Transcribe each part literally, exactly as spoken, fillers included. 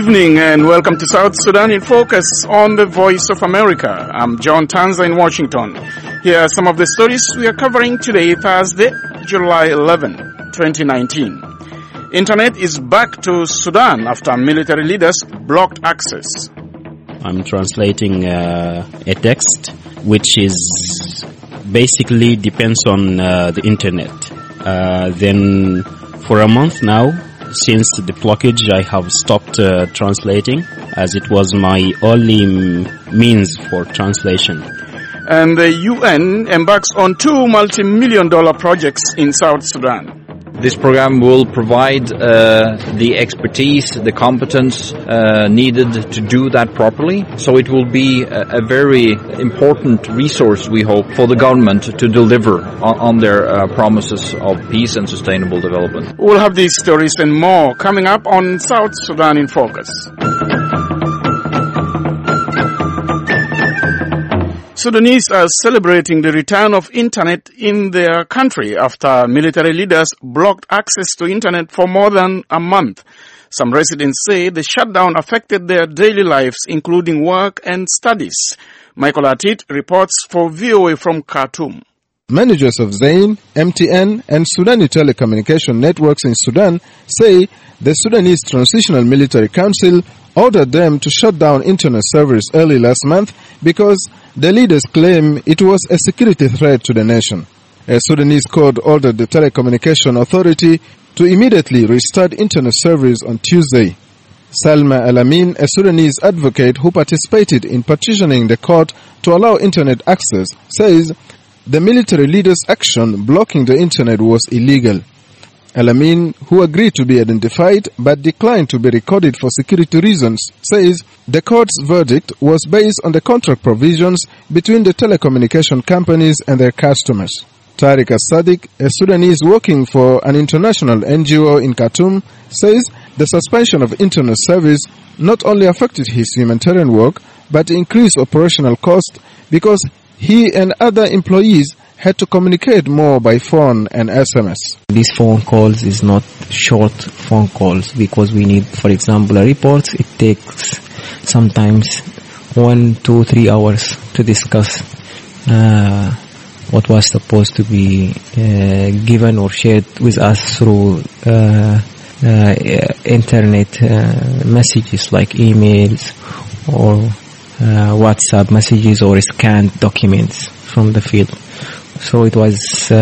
evening and welcome to South Sudan in Focus on the Voice of America. I'm John Tanza in Washington. Here are some of the stories we are covering today, Thursday, July eleventh, twenty nineteen. Internet is back to Sudan after military leaders blocked access. I'm translating uh, a text which is basically depends on uh, the internet. Uh, then for a month now, since the blockage, I have stopped uh, translating as it was my only m- means for translation. And the U N embarks on two multi-million dollar projects in South Sudan. This program will provide uh, the expertise, the competence uh, needed to do that properly. So it will be a, a very important resource, we hope, for the government to deliver on, on their uh, promises of peace and sustainable development. We'll have these stories and more coming up on South Sudan in Focus. Sudanese are celebrating the return of internet in their country after military leaders blocked access to internet for more than a month. Some residents say the shutdown affected their daily lives, including work and studies. Michael Atit reports for V O A from Khartoum. Managers of Zain, M T N and Sudani telecommunication networks in Sudan say the Sudanese Transitional Military Council ordered them to shut down internet service early last month because the leaders claim it was a security threat to the nation. A Sudanese court ordered the Telecommunication Authority to immediately restart internet service on Tuesday. Salma Alamin, a Sudanese advocate who participated in petitioning the court to allow internet access, says the military leaders' action blocking the internet was illegal. Alamin, who agreed to be identified but declined to be recorded for security reasons, says the court's verdict was based on the contract provisions between the telecommunication companies and their customers. Tariq As-Sadiq, a Sudanese working for an international N G O in Khartoum, says the suspension of internet service not only affected his humanitarian work but increased operational costs because he and other employees had to communicate more by phone and S M S. These phone calls is not short phone calls because we need, for example, a report. It takes sometimes one, two, three hours to discuss uh, what was supposed to be uh, given or shared with us through uh, uh, internet uh, messages like emails or uh, WhatsApp messages or scanned documents from the field. So it was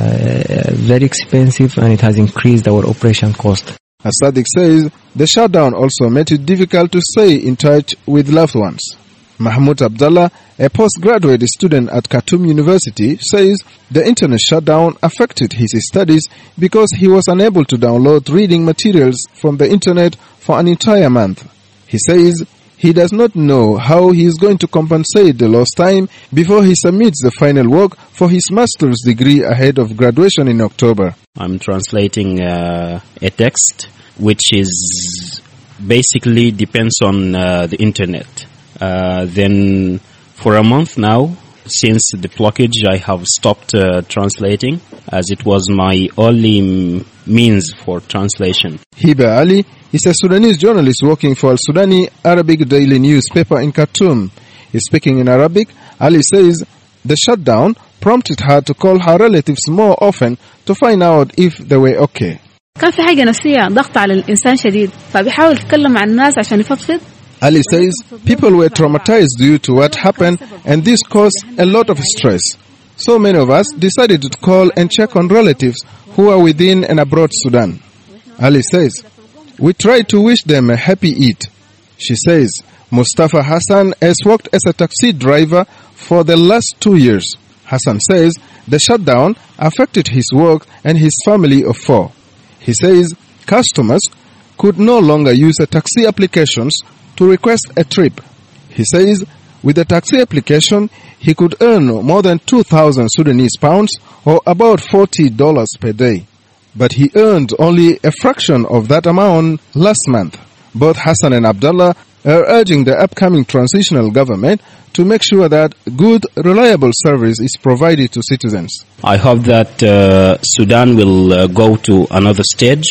uh, very expensive and it has increased our operation cost. As-Sadiq says the shutdown also made it difficult to stay in touch with loved ones. Mahmoud Abdallah, a postgraduate student at Khartoum University, says the internet shutdown affected his studies because he was unable to download reading materials from the internet for an entire month. He says he does not know how he is going to compensate the lost time before he submits the final work for his master's degree ahead of graduation in October. I'm translating uh, a text which is basically depends on uh, the internet. Uh, then for a month now, since the blockage, I have stopped uh, translating as it was my only m- means for translation. Hiba Ali is a Sudanese journalist working for Al-Sudani Arabic daily newspaper in Khartoum. He's speaking in Arabic. Ali says the shutdown prompted her to call her relatives more often to find out if they were okay. كان في حاجة نفسية ضغط على الإنسان شديد فبيحاول يتكلم مع الناس عشان يفضفض. Ali says people were traumatized due to what happened and this caused a lot of stress. So many of us decided to call and check on relatives who are within and abroad Sudan. Ali says, we tried to wish them a happy Eid. She says, Mustafa Hassan has worked as a taxi driver for the last two years. Hassan says the shutdown affected his work and his family of four. He says customers could no longer use the taxi applications to request a trip. He says with the taxi application, he could earn more than two thousand Sudanese pounds or about forty dollars per day. But he earned only a fraction of that amount last month. Both Hassan and Abdullah are urging the upcoming transitional government to make sure that good, reliable service is provided to citizens. I hope that uh, Sudan will uh, go to another stage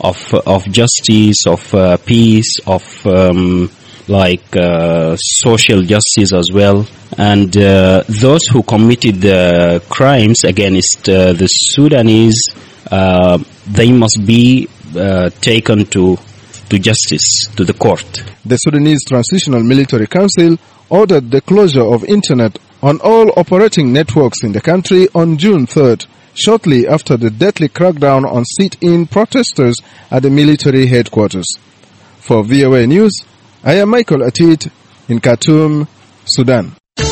of of justice, of uh, peace, of um, like uh, social justice as well. And uh, those who committed the crimes against uh, the Sudanese, uh, they must be uh, taken to to justice, to the court. The Sudanese Transitional Military Council ordered the closure of internet on all operating networks in the country on June third, shortly after the deadly crackdown on sit-in protesters at the military headquarters. For V O A News, I am Michael Atit in Khartoum, Sudan.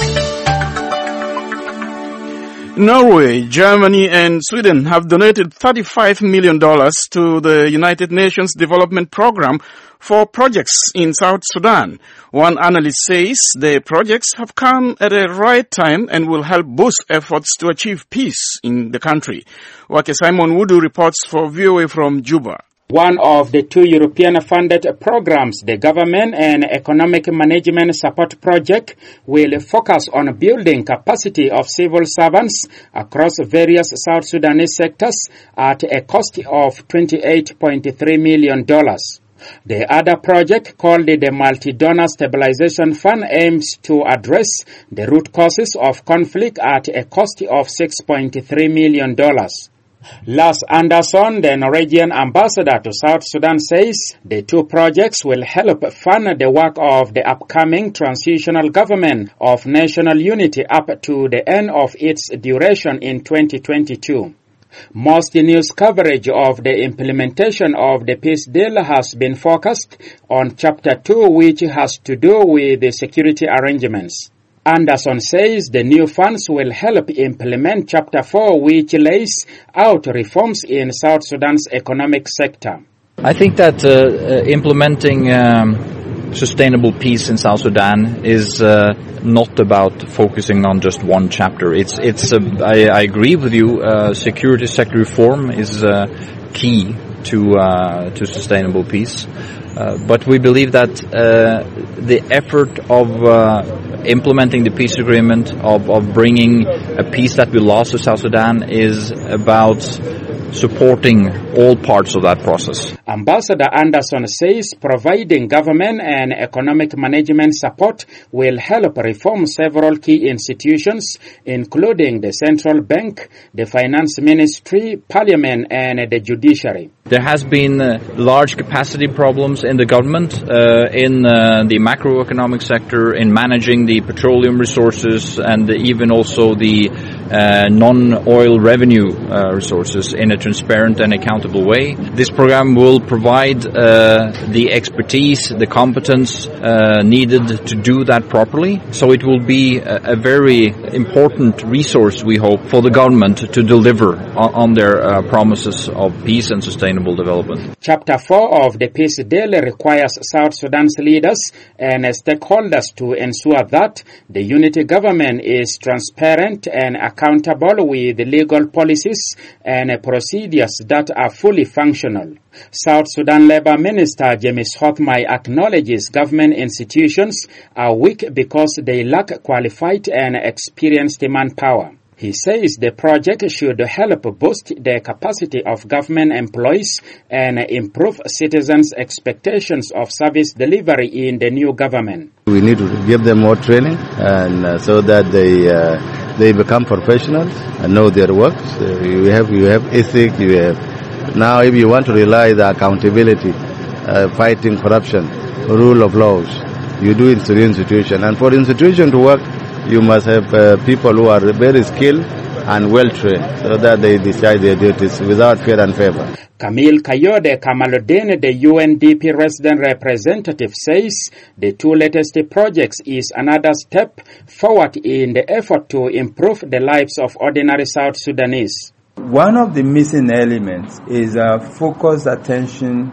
Norway, Germany and Sweden have donated thirty-five million dollars to the United Nations Development Program for projects in South Sudan. One analyst says the projects have come at a right time and will help boost efforts to achieve peace in the country. Wake Simon Wudu reports for V O A from Juba. One of the two European-funded programs, the Government and Economic Management Support Project, will focus on building capacity of civil servants across various South Sudanese sectors at a cost of twenty-eight point three million dollars. The other project, called the Multi-Donor Stabilization Fund, aims to address the root causes of conflict at a cost of six point three million dollars. Lars Andersson, the Norwegian ambassador to South Sudan, says the two projects will help fund the work of the upcoming transitional government of national unity up to the end of its duration in twenty twenty-two. Most news coverage of the implementation of the peace deal has been focused on Chapter two, which has to do with the security arrangements. Anderson says the new funds will help implement Chapter four, which lays out reforms in South Sudan's economic sector. I think that uh, uh, implementing um, sustainable peace in South Sudan is uh, not about focusing on just one chapter. It's, it's. Uh, I, I agree with you. Uh, security sector reform is uh, key to uh, to sustainable peace. Uh, but we believe that uh, the effort of uh, implementing the peace agreement, of, of bringing a peace that we lost to South Sudan, is about supporting all parts of that process. Ambassador Anderson says providing government and economic management support will help reform several key institutions, including the central bank, the finance ministry, parliament, and the judiciary. There has been uh, large capacity problems in the government, uh, in uh, the macroeconomic sector, in managing the petroleum resources, and even also the uh, non-oil revenue uh, resources in a transparent and accountable way. This program will provide uh, the expertise, the competence uh, needed to do that properly. So it will be a, a very important resource, we hope, for the government to deliver on, on their uh, promises of peace and sustainable development. Chapter four of the peace deal requires South Sudan's leaders and stakeholders to ensure that the unity government is transparent and accountable with legal policies and procedures that are fully functional. South Sudan Labour Minister James Hothmai acknowledges government institutions are weak because they lack qualified and experienced manpower. He says the project should help boost the capacity of government employees and improve citizens' expectations of service delivery in the new government. We need to give them more training, and uh, so that they uh, they become professionals and know their work. So you have you have ethics. You have now, if you want to realize the accountability, uh, fighting corruption, rule of laws, you do it through the institution, and for the institution to work, you must have uh, people who are very skilled and well-trained so that they decide their duties without fear and favor. Camille Kayode Kamaluddin, the U N D P resident representative, says the two latest projects is another step forward in the effort to improve the lives of ordinary South Sudanese. One of the missing elements is a focused attention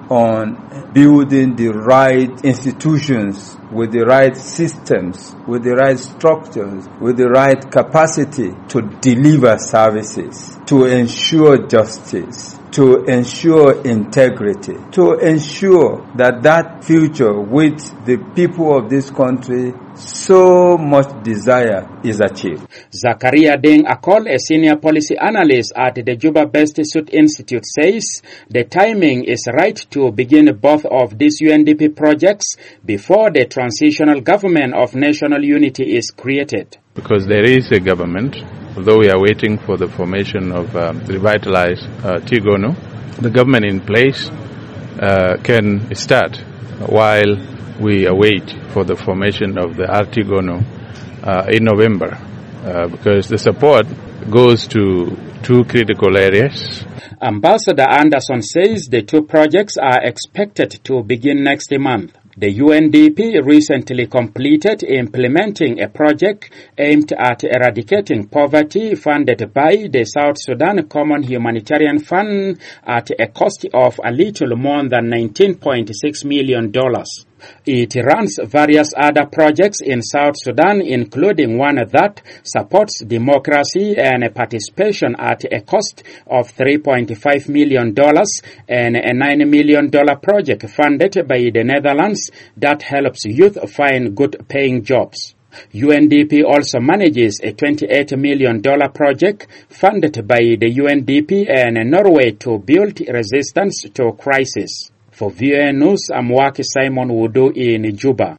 on building the right institutions with the right systems, with the right structures, with the right capacity to deliver services, to ensure justice, to ensure integrity, to ensure that that future which the people of this country so much desire is achieved. Zakaria Deng Akol, a senior policy analyst at the Juba-based Sud Institute, says the timing is right to begin both of these U N D P projects before the transitional government of national unity is created. Because there is a government, although we are waiting for the formation of um, revitalized uh, Tigonu, the government in place uh, can start while we await for the formation of the Artigono uh, in November, uh, because the support goes to two critical areas. Ambassador Anderson says the two projects are expected to begin next month. The U N D P recently completed implementing a project aimed at eradicating poverty funded by the South Sudan Common Humanitarian Fund at a cost of a little more than nineteen point six million dollars. It runs various other projects in South Sudan, including one that supports democracy and participation at a cost of three point five million dollars, and a nine million dollars project funded by the Netherlands that helps youth find good-paying jobs. U N D P also manages a twenty-eight million dollars project funded by the U N D P and Norway to build resistance to crisis. For V O A News, I'm Waki Simon Wudu in Juba.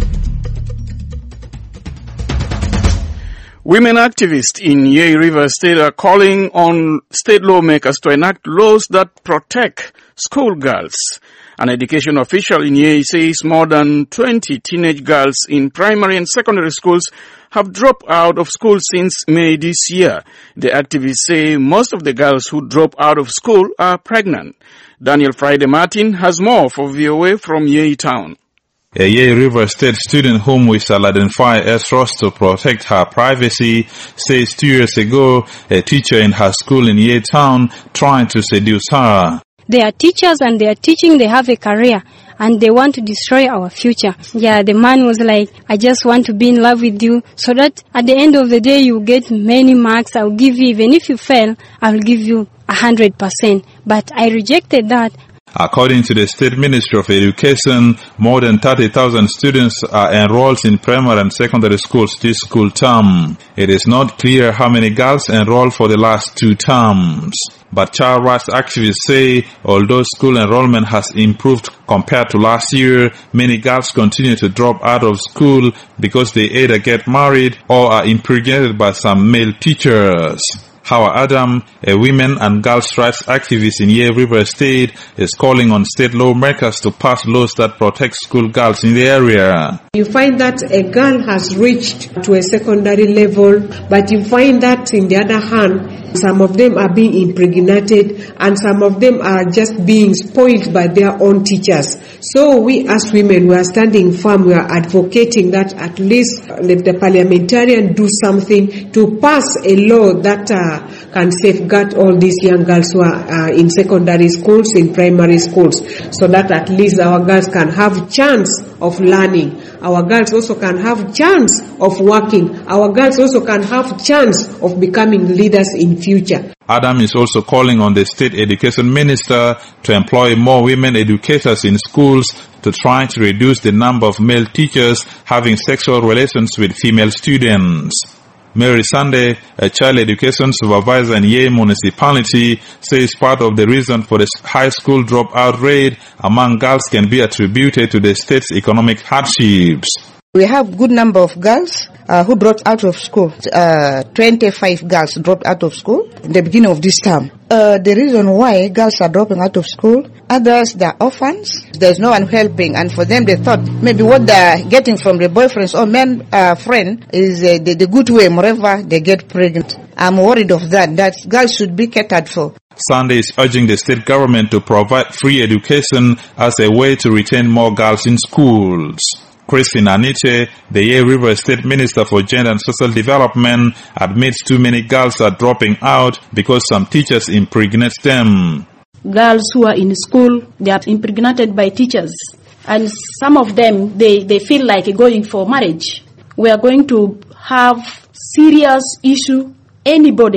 Women activists in Yei River State are calling on state lawmakers to enact laws that protect schoolgirls. An education official in Yei says more than twenty teenage girls in primary and secondary schools have dropped out of school since May this year. The activists say most of the girls who drop out of school are pregnant. Daniel Friday Martin has more for V O A from Yei Town. A Yei River State student whom we shall identify as Ross to protect her privacy says two years ago a teacher in her school in Yei Town tried to seduce her. They are teachers and they are teaching, they have a career and they want to destroy our future. Yeah, the man was like, I just want to be in love with you so that at the end of the day you get many marks. I'll give you, even if you fail, I'll give you a hundred percent. But I rejected that. According to the State Ministry of Education, more than thirty thousand students are enrolled in primary and secondary schools this school term. It is not clear how many girls enrolled for the last two terms. But child rights activists say although school enrollment has improved compared to last year, many girls continue to drop out of school because they either get married or are impregnated by some male teachers. Hawa Adam, a women and girls' rights activist in Yei River State, is calling on state lawmakers to pass laws that protect school girls in the area. You find that a girl has reached to a secondary level, but you find that in the other hand, some of them are being impregnated and some of them are just being spoiled by their own teachers. So we as women, we are standing firm, we are advocating that at least let the parliamentarian do something to pass a law that uh, can safeguard all these young girls who are uh, in secondary schools, in primary schools, so that at least our girls can have chance of learning. Our girls also can have chance of working. Our girls also can have chance of becoming leaders in future. Adam is also calling on the state education minister to employ more women educators in schools to try to reduce the number of male teachers having sexual relations with female students. Mary Sunday, a child education supervisor in Yei municipality, says part of the reason for the high school dropout rate among girls can be attributed to the state's economic hardships. We have good number of girls uh, who dropped out of school. Uh, twenty-five girls dropped out of school in the beginning of this term. Uh, the reason why girls are dropping out of school, others, they're orphans. There's no one helping, and for them they thought maybe what they're getting from the boyfriends or men uh, friend is uh, the, the good way, moreover they get pregnant. I'm worried of that, that girls should be catered for. Sunday is urging the state government to provide free education as a way to retain more girls in schools. Christine Aniche, the Yei River State Minister for Gender and Social Development, admits too many girls are dropping out because some teachers impregnate them. Girls who are in school, they are impregnated by teachers. And some of them, they, they feel like going for marriage. We are going to have serious issue. Anybody who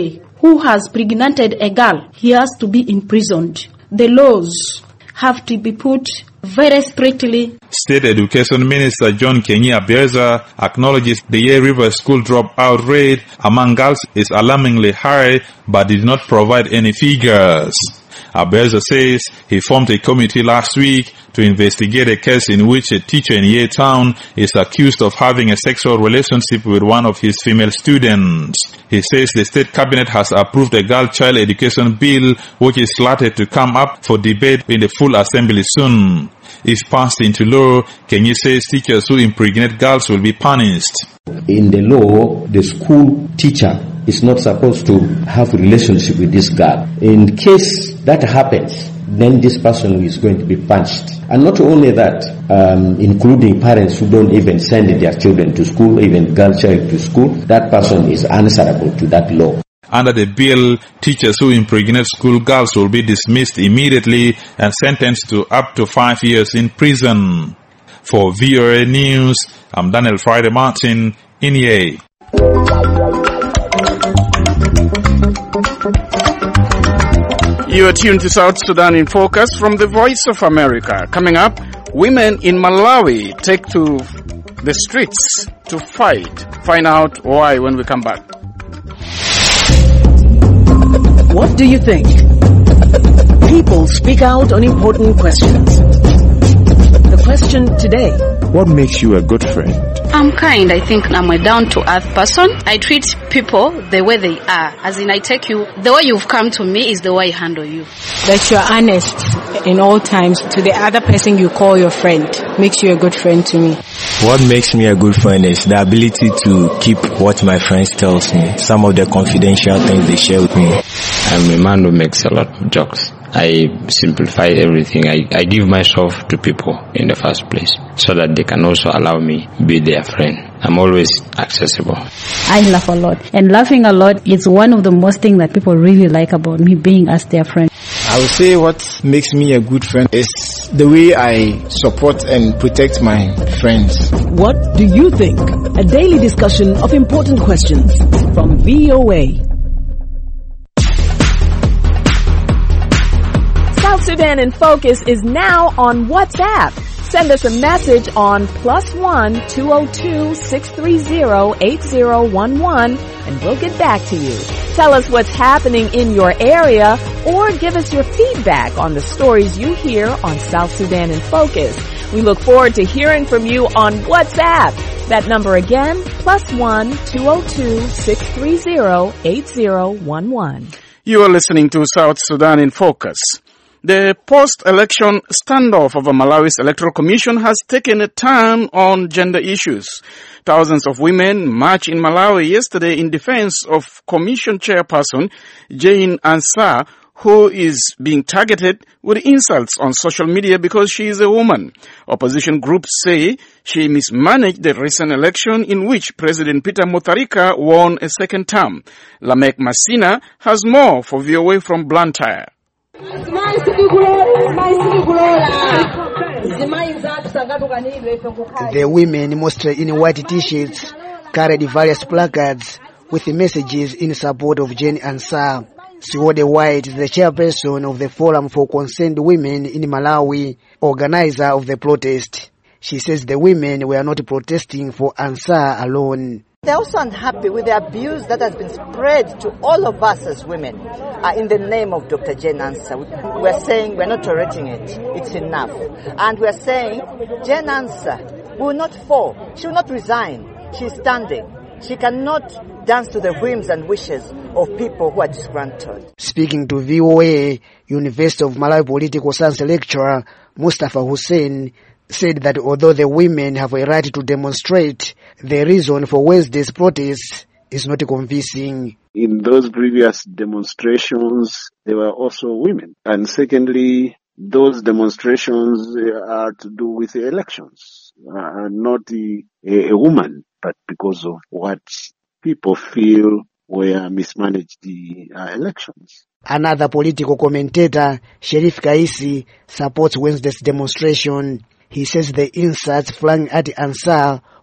who has pregnanted a girl, he has to be imprisoned. The laws have to be put very strictly. State Education Minister John Kenya-Bierza acknowledges the Yei River school dropout rate among girls is alarmingly high, but did not provide any figures. Abeza says he formed a committee last week to investigate a case in which a teacher in Yei Town is accused of having a sexual relationship with one of his female students. He says the state cabinet has approved a girl child education bill which is slated to come up for debate in the full assembly soon. If passed into law, Kenya says teachers who impregnate girls will be punished. In the law, the school teacher is not supposed to have a relationship with this girl. In case that happens, then this person is going to be punished. And not only that, um, including parents who don't even send their children to school, even girl child to school, that person is answerable to that law. Under the bill, teachers who impregnate school girls will be dismissed immediately and sentenced to up to five years in prison. For V O A News, I'm Daniel Friday Martin in Yei. You are tuned to South Sudan in Focus from the Voice of America. Coming up, women in Malawi take to the streets to fight. Find out why when we come back. What do you think? People speak out on important questions. The question today: what makes you a good friend? I'm kind. I think I'm a down-to-earth person. I treat people the way they are. As in, I take you, the way you've come to me is the way I handle you. That you're honest in all times to the other person you call your friend. Makes you a good friend to me. What makes me a good friend is the ability to keep what my friends tells me. Some of the confidential things they share with me. I'm a man who makes a lot of jokes. I simplify everything. I, I give myself to people in the first place so that they can also allow me be their friend. I'm always accessible. I laugh a lot. And laughing a lot is one of the most things that people really like about me, being as their friend. I would say what makes me a good friend is the way I support and protect my friends. What do you think? A daily discussion of important questions from V O A. South Sudan in Focus is now on WhatsApp. Send us a message on plus one two oh two six three zero eight zero one one and we'll get back to you. Tell us what's happening in your area or give us your feedback on the stories you hear on South Sudan in Focus. We look forward to hearing from you on WhatsApp. That number again, plus one two oh two six three zero eight zero one one. You are listening to South Sudan in Focus. The post-election standoff of the Malawi's Electoral Commission has taken a turn on gender issues. Thousands of women marched in Malawi yesterday in defense of Commission Chairperson Jane Ansah, who is being targeted with insults on social media because she is a woman. Opposition groups say she mismanaged the recent election in which President Peter Mutharika won a second term. Lamek Masina has more for V O A from Blantyre. The women, mostly in white t-shirts, carried various placards with messages in support of Jane Ansah. Siwode White is the chairperson of the Forum for Concerned Women in Malawi, organizer of the protest. She says the women were not protesting for Ansah alone. They're also unhappy with the abuse that has been spread to all of us as women uh, in the name of Doctor Jane Ansah. We're saying we're not tolerating it. It's enough. And we're saying Jane Ansah will not fall. She will not resign. She's standing. She cannot dance to the whims and wishes of people who are disgruntled. Speaking to V O A, University of Malawi political science lecturer Mustafa Hussein said that although the women have a right to demonstrate, the reason for Wednesday's protest is not convincing. In those previous demonstrations, there were also women. And secondly, those demonstrations are to do with the elections, uh, not a, a woman, but because of what people feel were mismanaged the uh, elections. Another political commentator, Sherif Kaisi, supports Wednesday's demonstration. He says the insults flung at Ansah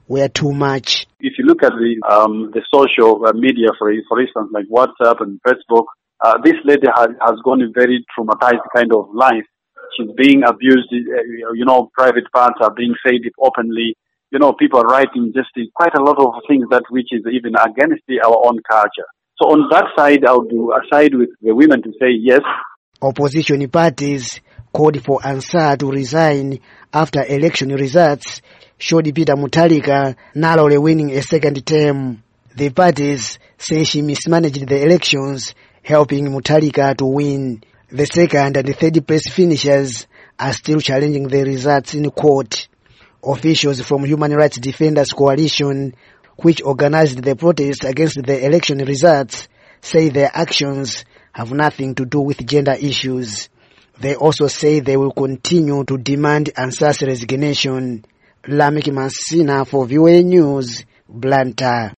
were too much. If you look at the um, the social uh, media, for for instance, like WhatsApp and Facebook, uh, this lady has, has gone a very traumatized kind of life. She's being abused, you know, private parts are being said openly. You know, people are writing just quite a lot of things that which is even against the, our own culture. So on that side, I would side with the women to say yes. Opposition parties called for Ansah to resign after election results showed Peter Mutharika narrowly winning a second term. The parties say she mismanaged the elections, helping Mutharika to win. The second and the third place finishers are still challenging the results in court. Officials from Human Rights Defenders Coalition, which organized the protest against the election results, say their actions have nothing to do with gender issues. They also say they will continue to demand Ansah's resignation. Lamik Mansina for V O A News, Blantyre.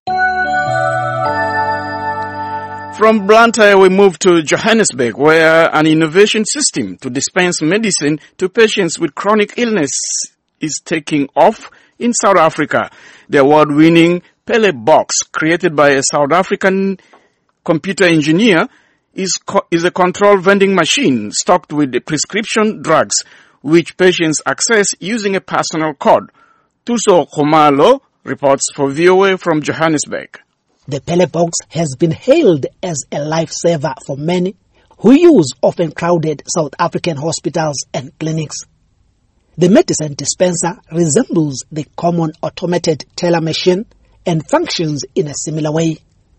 From Blantyre, we move to Johannesburg, where an innovation system to dispense medicine to patients with chronic illness is taking off in South Africa. The award-winning Pele Box, created by a South African computer engineer, is co- is a control vending machine stocked with prescription drugs, which patients access using a personal code. Tuso Khumalo reports for V O A from Johannesburg. The Pele Box has been hailed as a lifesaver for many who use often crowded South African hospitals and clinics. The medicine dispenser resembles the common automated teller machine and functions in a similar way.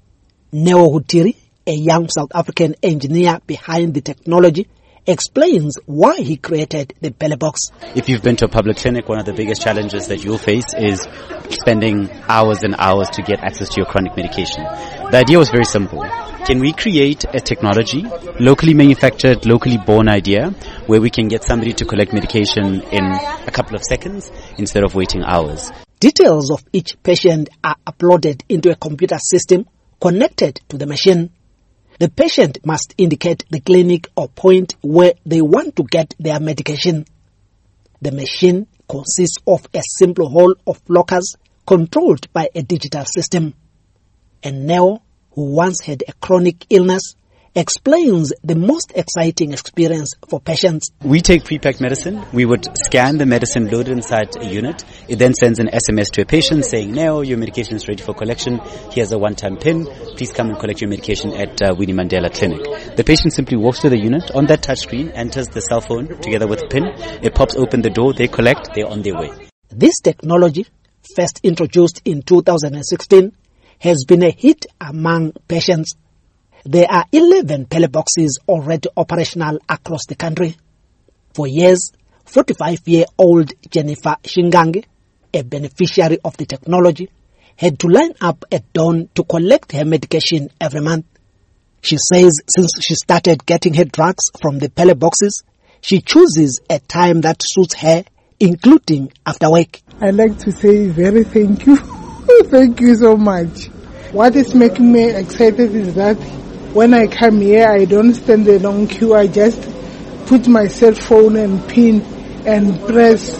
Neo Hutiri, a young South African engineer behind the technology, explains why he created the Pele Box. If you've been to a public clinic, one of the biggest challenges that you'll face is spending hours and hours to get access to your chronic medication. The idea was very simple. Can we create a technology, locally manufactured, locally born idea, where we can get somebody to collect medication in a couple of seconds instead of waiting hours? Details of each patient are uploaded into a computer system connected to the machine. The patient must indicate the clinic or point where they want to get their medication. The machine consists of a simple hall of lockers controlled by a digital system. And Neo, who once had a chronic illness, explains the most exciting experience for patients. We take pre-packed medicine. We would scan the medicine loaded inside a unit. It then sends an S M S to a patient saying, Neo, your medication is ready for collection. Here's a one-time pin. Please come and collect your medication at uh, Winnie Mandela Clinic. The patient simply walks to the unit. On that touchscreen, enters the cell phone together with a pin. It pops open the door. They collect. They're on their way. This technology, first introduced in two thousand sixteen, has been a hit among patients. There are eleven Pele Boxes already operational across the country. For years, forty-five-year-old Jennifer Shingangi, a beneficiary of the technology, had to line up at dawn to collect her medication every month. She says since she started getting her drugs from the Pele Boxes, she chooses a time that suits her, including after work. I'd like to say very thank you. Thank you so much. What is making me excited is that when I come here, I don't stand a long queue. I just put my cell phone and pin and press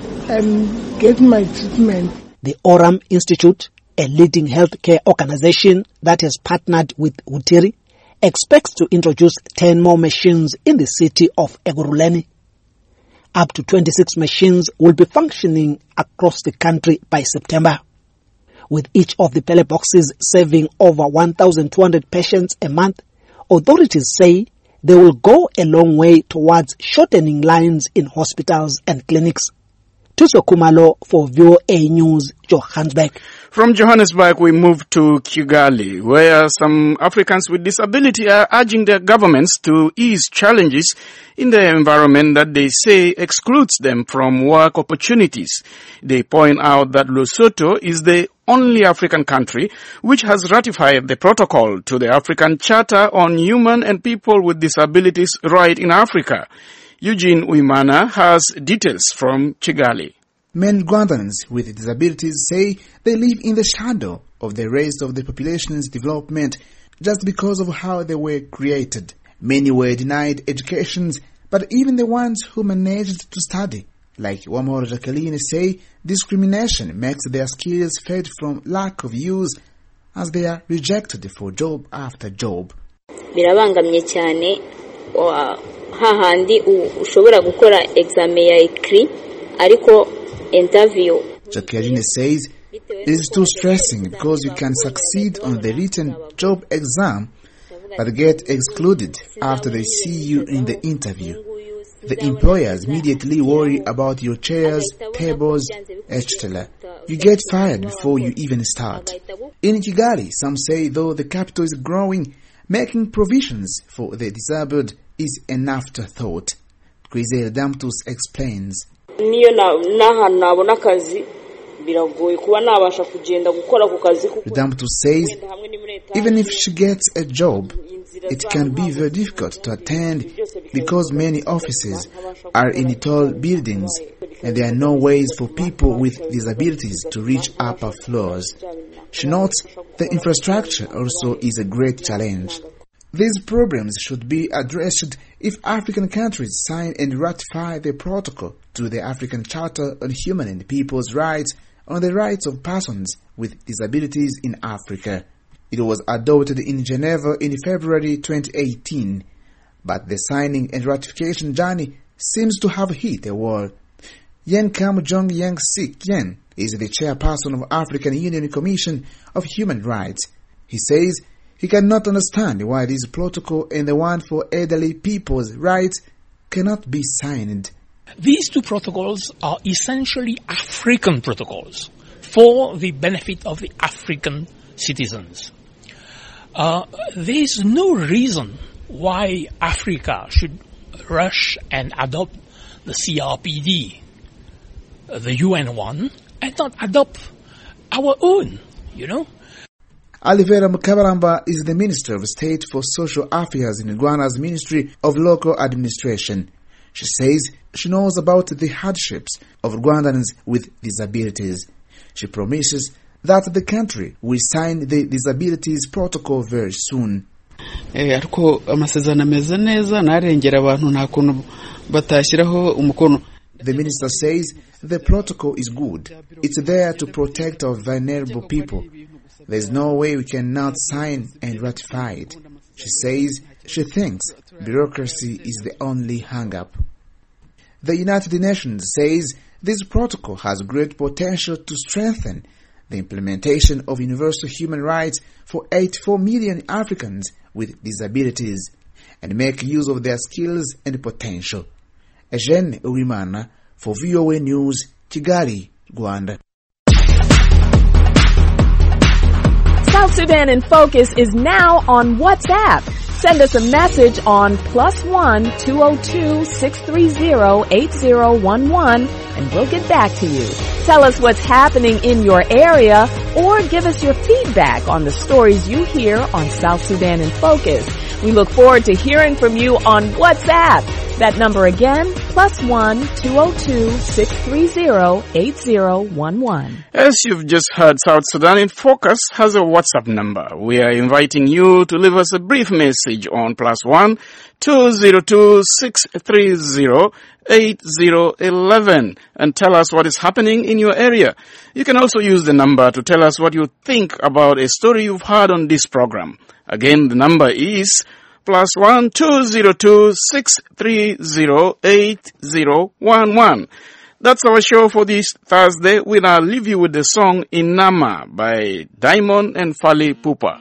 and get my treatment. The Oram Institute, a leading healthcare organization that has partnered with Hutiri, expects to introduce ten more machines in the city of Ekurhuleni. Up to twenty-six machines will be functioning across the country by September. With each of the Pele Boxes serving over one thousand two hundred patients a month, authorities say they will go a long way towards shortening lines in hospitals and clinics. Tuso Khumalo for V O A News, Johannesburg. From Johannesburg, we move to Kigali, where some Africans with disability are urging their governments to ease challenges in the environment that they say excludes them from work opportunities. They point out that Lesotho is the only African country which has ratified the protocol to the African Charter on Human and People with Disabilities Right in Africa. Eugene Uimana has details from Kigali. Many Rwandans with disabilities say they live in the shadow of the rest of the population's development just because of how they were created. Many were denied educations, but even the ones who managed to study Like Wamahoro Jacqueline say, discrimination makes their skills fade from lack of use as they are rejected for job after job. Birabangamye cyane hahandi ushobora gukora examen ya ekri ariko interview. Jacqueline says it is too stressing because you can succeed on the written job exam but get excluded after they see you in the interview. The employers immediately worry about your chairs, tables, et cetera. You get fired before you even start. In Kigali, some say though the capital is growing, making provisions for the disabled is an afterthought. Grizel Damtus explains. Damtus says even if she gets a job, it can be very difficult to attend because many offices are in tall buildings and there are no ways for people with disabilities to reach upper floors. She notes the infrastructure also is a great challenge. These problems should be addressed if African countries sign and ratify the protocol to the African Charter on Human and People's Rights on the rights of persons with disabilities in Africa. It was adopted in Geneva in February twenty eighteen, but the signing and ratification journey seems to have hit a wall. Yen Kam Jong Yang Sik Yen is the chairperson of African Union Commission of Human Rights. He says he cannot understand why this protocol and the one for elderly people's rights cannot be signed. These two protocols are essentially African protocols for the benefit of the African citizens. Uh, there is no reason why Africa should rush and adopt the C R P D, the U N one, and not adopt our own, you know. Alivera Mukabaramba is the Minister of State for Social Affairs in Rwanda's Ministry of Local Administration. She says she knows about the hardships of Rwandans with disabilities. She promises that the country will sign the disabilities protocol very soon. The minister says the protocol is good. It's there to protect our vulnerable people. There's no way we cannot sign and ratify it. She says she thinks bureaucracy is the only hang-up. The United Nations says this protocol has great potential to strengthen the implementation of universal human rights for eighty-four million Africans with disabilities and make use of their skills and potential. Eugene Uwimana for V O A News, Kigali, Rwanda. South Sudan in Focus is now on WhatsApp. Send us a message on plus one two oh two six three zero eight zero one one and we'll get back to you. Tell us what's happening in your area or give us your feedback on the stories you hear on South Sudan in Focus. We look forward to hearing from you on WhatsApp. That number again, plus one two oh two six three zero eight zero one one. As you've just heard, South Sudan in Focus has a WhatsApp number. We are inviting you to leave us a brief message on plus one two zero two six three zero eight zero one one and tell us what is happening in your area. You can also use the number to tell us what you think about a story you've heard on this program. Again, the number is plus one two zero two six three zero eight zero one one. That's our show for this Thursday. We now leave you with the song Inama by Diamond and Fally Ipupa.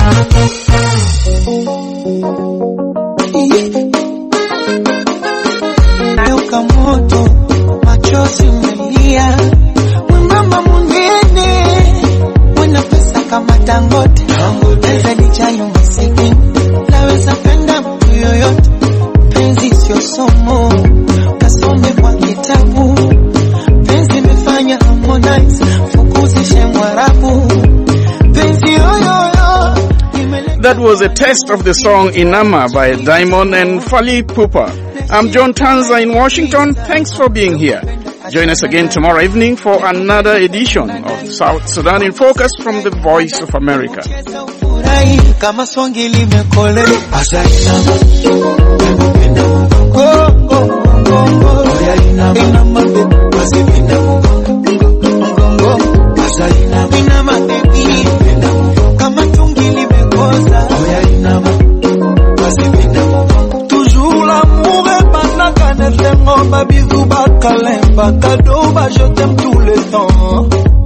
Moto machozi umelia, mwembamba munene, mwana pesa kama Dangote, pesa ni chayo masikini, naweza penda mtu yoyote, penzi sio somo, kasome kwa kitabu, penzi mefanya Harmonize, fukuzishe Mwarabu, penzi yoyoyo. That was a taste of the song Inama by Diamond and Fally Ipupa. I'm John Tanza in Washington. Thanks for being here. Join us again tomorrow evening for another edition of South Sudan in Focus from the Voice of America. Kama swangi limekole asante inama, inama baby, basi pinda mgongo, mgongo, basa inama, inama baby, pinda mgongo, kama tungi limekosa, oya inama, basi pinda mgongo. Toujours l'amour est banaka ne fengo, babizou bakalemba, cadeau ba je t'aime tout le temps.